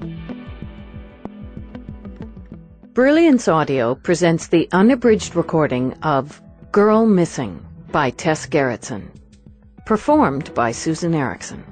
Brilliance Audio presents the unabridged recording of Girl Missing by Tess Gerritsen, performed by Susan Erickson.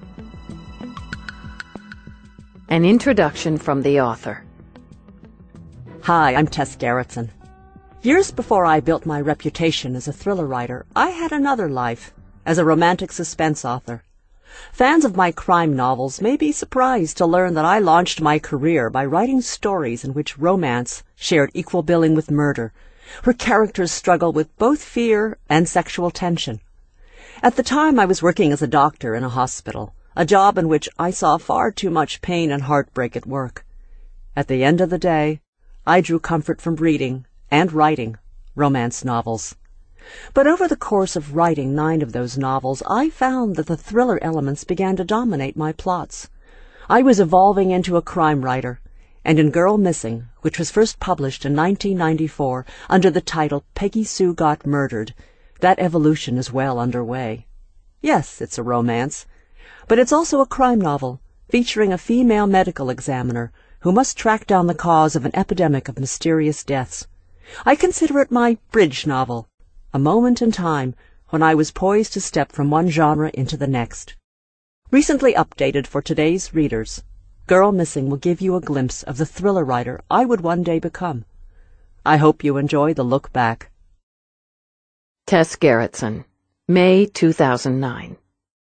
An introduction from the author. Hi, I'm Tess Gerritsen. Years before I built my reputation as a thriller writer, I had another life, as a romantic suspense author. Fans of my crime novels may be surprised to learn that I launched my career by writing stories in which romance shared equal billing with murder, where characters struggle with both fear and sexual tension. At the time, I was working as a doctor in a hospital, a job in which I saw far too much pain and heartbreak at work. At the end of the day, I drew comfort from reading and writing romance novels. But over the course of writing 9 of those novels, I found that the thriller elements began to dominate my plots. I was evolving into a crime writer, and in Girl Missing, which was first published in 1994 under the title Peggy Sue Got Murdered, that evolution is well underway. Yes, it's a romance, but it's also a crime novel featuring a female medical examiner who must track down the cause of an epidemic of mysterious deaths. I consider it my bridge novel, a moment in time when I was poised to step from one genre into the next. Recently updated for today's readers, Girl Missing will give you a glimpse of the thriller writer I would one day become. I hope you enjoy the look back. Tess Gerritsen, May 2009.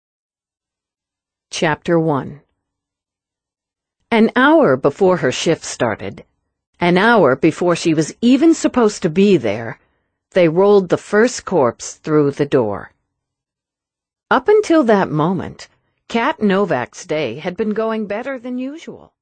Chapter 1. An hour before her shift started, an hour before she was even supposed to be there, they rolled the first corpse through the door. Up until that moment, Kat Novak's day had been going better than usual.